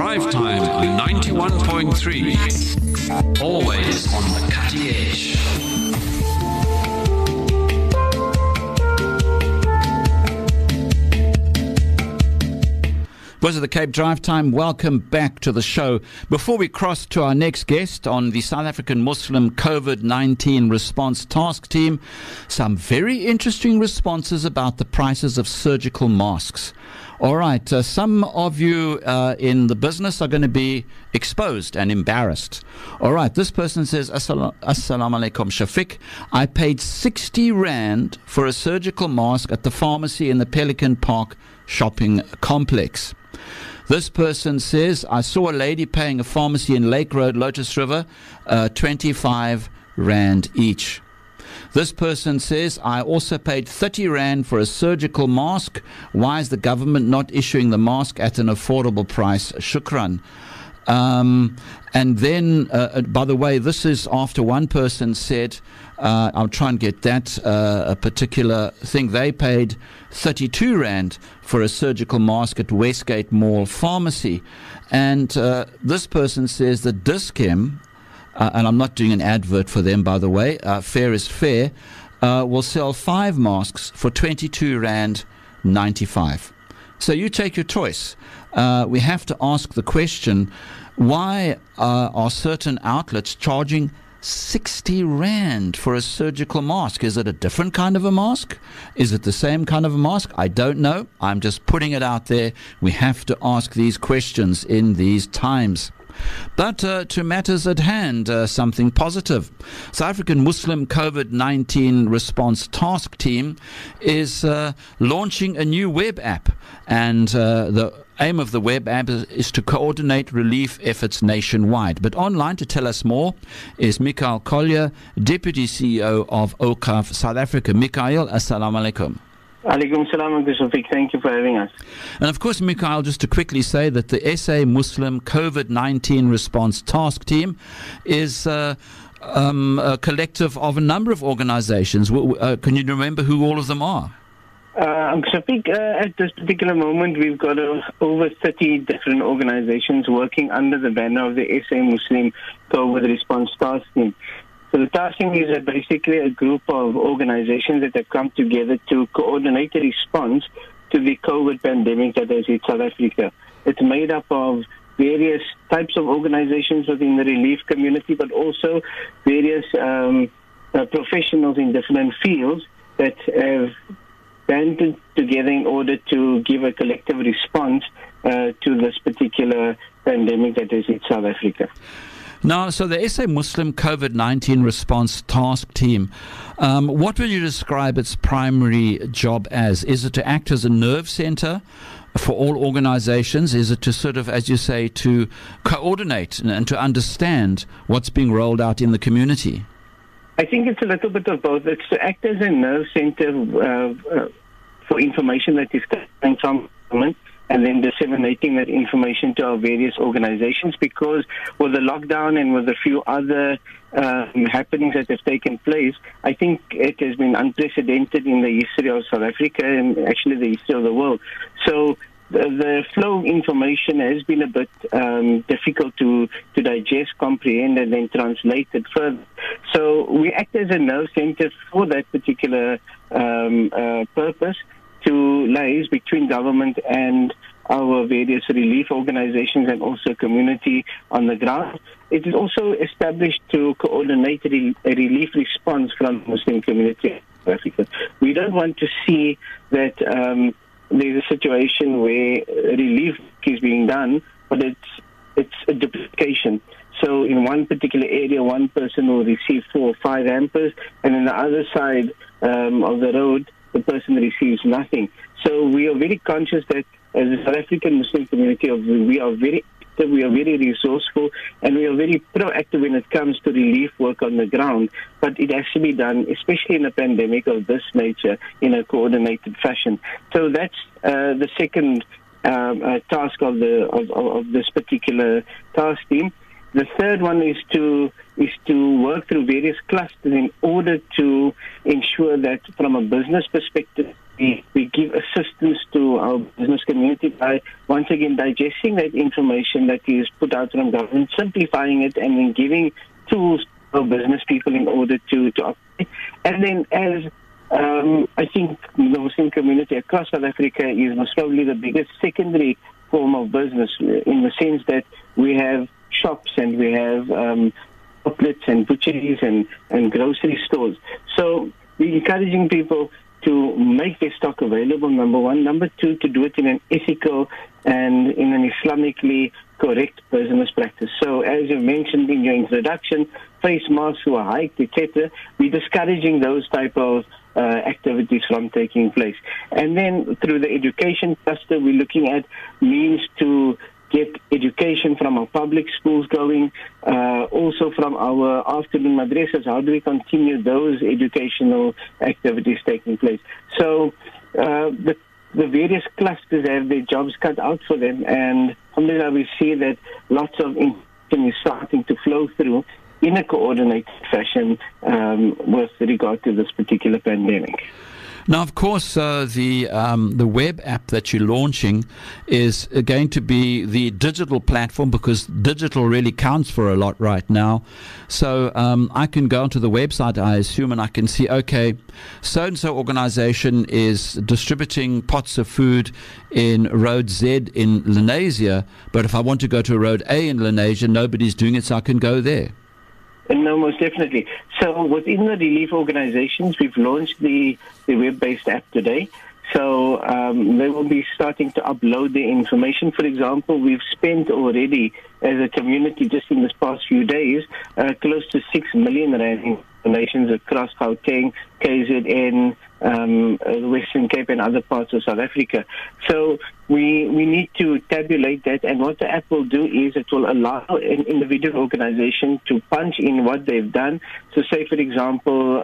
Drive Time 91.3. Always on the cutting edge. Voice of the Cape Drive Time, welcome back to the show. Before we cross to our next guest on the South African Muslim COVID-19 Response Task Team, some very interesting responses about the prices of surgical masks. All right, some of you in the business are going to be exposed and embarrassed. All right, this person says, Assalamu alaikum, Shafiq. I paid 60 Rand for a surgical mask at the pharmacy in the Pelican Park shopping complex. This person says, I saw a lady paying a pharmacy in Lake Road, Lotus River, 25 Rand each. This person says, I also paid 30 Rand for a surgical mask. Why is the government not issuing the mask at an affordable price? Shukran. And then, by the way, this is after one person said, I'll try and get that a particular thing. They paid 32 Rand for a surgical mask at Westgate Mall Pharmacy. And this person says that Dis-Chem, and I'm not doing an advert for them, by the way, fair is fair, will sell 5 masks for 22 Rand 95. So you take your choice. We have to ask the question, why are certain outlets charging 60 Rand for a surgical mask? Is it a different kind of a mask? Is it the same kind of a mask? I don't know. I'm just putting it out there. We have to ask these questions in these times. But to matters at hand, something positive. South African Muslim COVID-19 Response Task Team is launching a new web app, and the aim of the web app is to coordinate relief efforts nationwide. But online to tell us more is Mikhail Collier, Deputy CEO of OCAF South Africa. Mikhail, assalamu alaikum. Alaikum salam, Shafiq. Thank you for having us. And of course, Mikhail, just to quickly say that the SA Muslim COVID-19 Response Task Team is a collective of a number of organizations. Can you remember who all of them are? Shafiq, at this particular moment, we've got over 30 different organizations working under the banner of the SA Muslim COVID Response Task Team. So the task team is basically a group of organizations that have come together to coordinate a response to the COVID pandemic that has hit South Africa. It's made up of various types of organizations within the relief community, but also various professionals in different fields that have banded together in order to give a collective response to this particular pandemic that has hit South Africa. Now, so the SA Muslim COVID-19 Response Task Team, what would you describe its primary job as? Is it to act as a nerve center for all organizations? Is it to sort of, as you say, to coordinate and to understand what's being rolled out in the community? I think it's a little bit of both. It's to act as a nerve center for information that is coming from government, and then disseminating that information to our various organizations, because with the lockdown and with a few other happenings that have taken place, I think it has been unprecedented in the history of South Africa and actually the history of the world. So the flow of information has been a bit difficult to digest, comprehend, and then translate it further. So we act as a nerve center for that particular purpose, to liaise between government and our various relief organizations and also community on the ground. It is also established to coordinate a relief response from the Muslim community in South Africa. We don't want to see that there's a situation where relief is being done, but it's a duplication. So in one particular area, one person will receive 4 or 5 hampers, and on the other side of the road, the person receives nothing. So we are very conscious that as a South African Muslim community, we are very active, we are very resourceful, and we are very proactive when it comes to relief work on the ground. But it has to be done, especially in a pandemic of this nature, in a coordinated fashion. So that's the second task of this particular task team. The third one is to work through various clusters in order to ensure that from a business perspective, we give assistance to our business community by, once again, digesting that information that is put out from government, simplifying it, and then giving tools for business people in order to operate. And then as I think the Muslim community across South Africa is most probably the biggest secondary form of business, in the sense that we have shops and we have outlets and butcheries and grocery stores. So we're encouraging people to make their stock available, number one. Number two, to do it in an ethical and in an Islamically correct business practice. So as you mentioned in your introduction, face masks were hiked, etc. We're discouraging those type of activities from taking place. And then through the education cluster, we're looking at means to get education from our public schools going, also from our afternoon madrasas. How do we continue those educational activities taking place? So the various clusters have their jobs cut out for them, and alhamdulillah, we see that lots of information is starting to flow through in a coordinated fashion with regard to this particular pandemic. Now, of course, the web app that you're launching is going to be the digital platform, because digital really counts for a lot right now. So I can go onto the website, I assume, and I can see, okay, so-and-so organization is distributing pots of food in Road Z in Lenasia, but if I want to go to Road A in Lenasia, nobody's doing it, so I can go there. No, most definitely. So within the relief organizations, we've launched the web-based app today. So they will be starting to upload the information. For example, we've spent already as a community just in this past few days close to 6 million rand in donations across Gauteng, KZN, the Western Cape and other parts of South Africa. So we need to tabulate that, and what the app will do is it will allow an individual organization to punch in what they've done. So say, for example,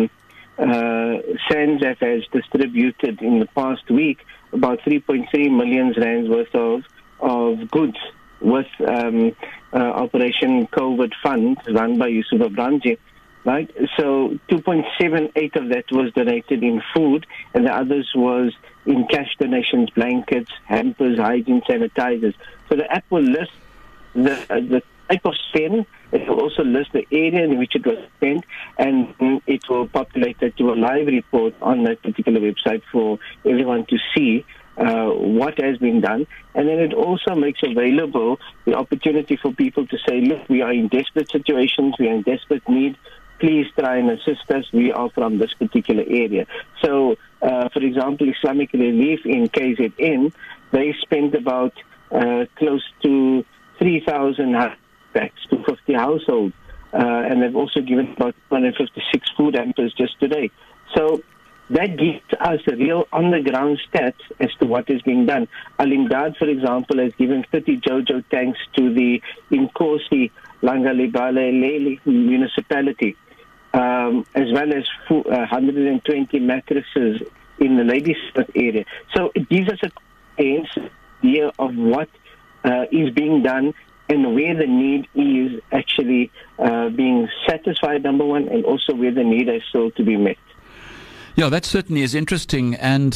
SANZAF has distributed in the past week about 3.3 million rands worth of goods with Operation COVID Fund run by Yusuf Abranji. Right, so 2.78 of that was donated in food, and the others was in cash donations, blankets, hampers, hygiene, sanitizers. So the app will list the type of spend. It will also list the area in which it was spent, and it will populate it to a live report on that particular website for everyone to see what has been done. And then it also makes available the opportunity for people to say, look, we are in desperate situations, we are in desperate need. Please try and assist us. We are from this particular area. So, for example, Islamic Relief in KZN, they spent about close to 3,000 packs to 50 households. And they've also given about 256 food hampers just today. So that gives us a real on-the-ground stats as to what is being done. Al-Imdad, for example, has given 30 Jojo tanks to the Inkosi Langalibale Lele municipality, as well as 120 mattresses in the Ladysmith area. So it gives us a idea of what is being done and where the need is actually being satisfied, number one, and also where the need is still to be met. Yeah, that certainly is interesting. And,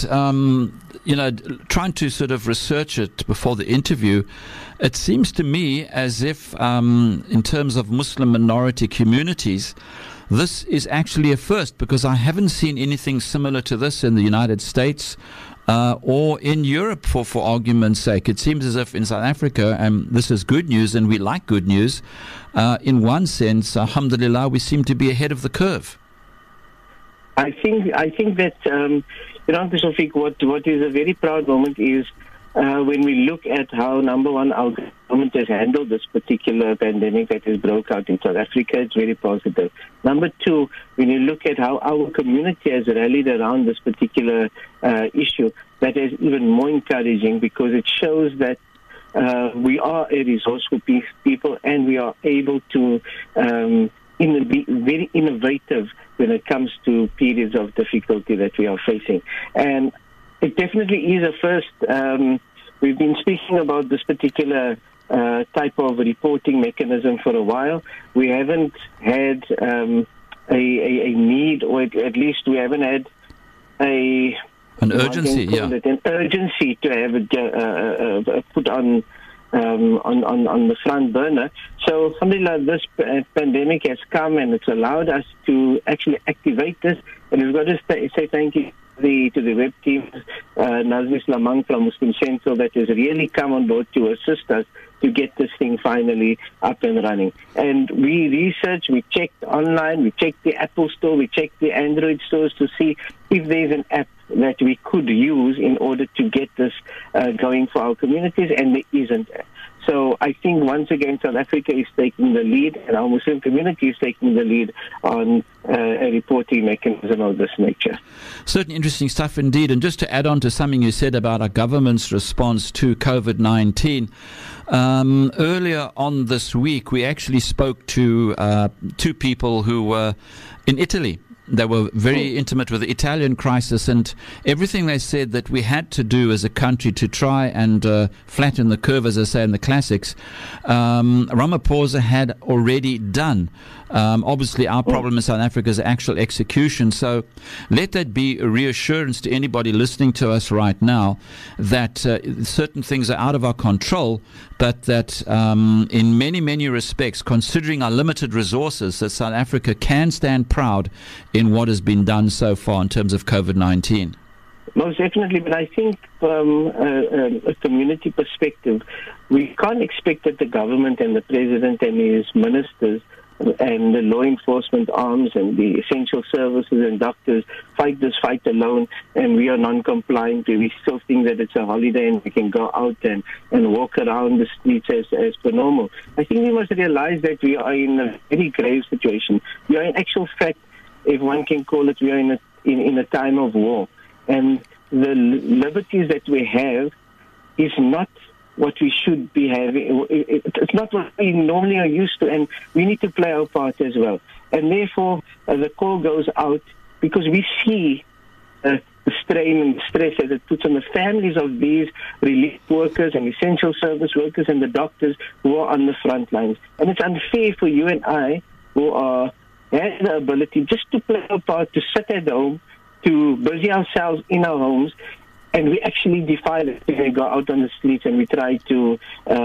trying to sort of research it before the interview, it seems to me as if in terms of Muslim minority communities, this is actually a first, because I haven't seen anything similar to this in the United States or in Europe, for argument's sake. It seems as if in South Africa, and this is good news, and we like good news, in one sense, alhamdulillah, we seem to be ahead of the curve. I think that, Shafiq, what is a very proud moment is when we look at how, number one, our government has handled this particular pandemic that has broke out in South Africa. It's very positive. Number two, when you look at how our community has rallied around this particular issue, that is even more encouraging, because it shows that we are a resourceful people, and we are able to be very innovative when it comes to periods of difficulty that we are facing. And it definitely is a first. We've been speaking about this particular type of reporting mechanism for a while. We haven't had a need, or at least we haven't had a An urgency, yeah. An urgency to have it put on the front burner. So, alhamdulillah, this pandemic has come and it's allowed us to actually activate this. And we've got to say thank you to the web team, Nazmis Lamang from Muslim Central, that has really come on board to assist us to get this thing finally up and running. And we researched, we checked online, we checked the Apple Store, we checked the Android stores to see if there's an app that we could use in order to get this going for our communities, and there isn't. So I think once again South Africa is taking the lead, and our Muslim community is taking the lead on a reporting mechanism of this nature. Certainly interesting stuff indeed. And just to add on to something you said about our government's response to COVID-19, earlier on this week we actually spoke to two people who were in Italy. They were very intimate with the Italian crisis, and everything they said that we had to do as a country to try and flatten the curve, as I say in the classics, Ramaphosa had already done. Obviously, our problem in South Africa is actual execution. So let that be a reassurance to anybody listening to us right now that certain things are out of our control, but that in many, many respects, considering our limited resources, that South Africa can stand proud in what has been done so far in terms of COVID-19. Most definitely, but I think from a community perspective, we can't expect that the government and the president and his ministers and the law enforcement arms and the essential services and doctors fight this fight alone, and we are non-compliant. We still think that it's a holiday and we can go out and walk around the streets as per normal. I think we must realize that we are in a very grave situation. We are in actual fact, if one can call it, we are in a time of war. And the liberties that we have is not what we should be having. It's not what we normally are used to, and we need to play our part as well. And therefore, the call goes out because we see the strain and the stress that it puts on the families of these relief workers and essential service workers and the doctors who are on the front lines. And it's unfair for you and I, who have the ability just to play our part, to sit at home, to busy ourselves in our homes, and we actually defy it. We go out on the streets and we try to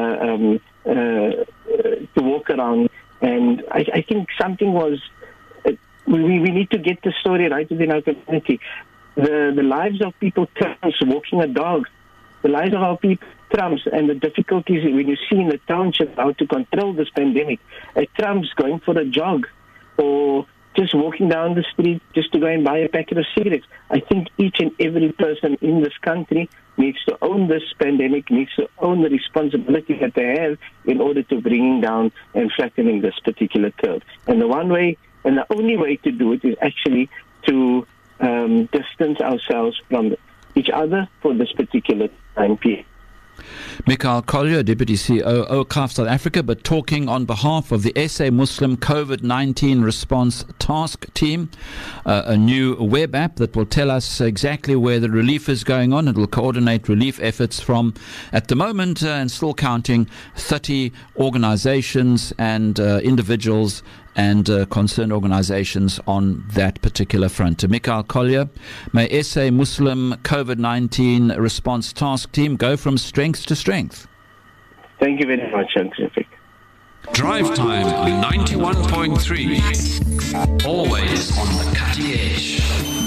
walk around. And I think something was, we need to get the story right within our community. The lives of people trumps walking a dog. The lives of our people trumps, and the difficulties when you see in the township how to control this pandemic. It trumps going for a jog or just walking down the street just to go and buy a packet of cigarettes. I think each and every person in this country needs to own this pandemic, needs to own the responsibility that they have in order to bringing down and flattening this particular curve. And the one way, and the only way to do it is actually to distance ourselves from each other for this particular time period. Michael Collier, Deputy CEO, OCAF South Africa, but talking on behalf of the SA Muslim COVID-19 Response Task Team, a new web app that will tell us exactly where the relief is going on. It will coordinate relief efforts from, at the moment, and still counting, 30 organizations and individuals and concerned organizations on that particular front. Michael Collier, may SA Muslim COVID-19 Response Task Team go from strength to strength. Thank you very much, Anthony. Drive Time 91.3. Always on the cutting edge.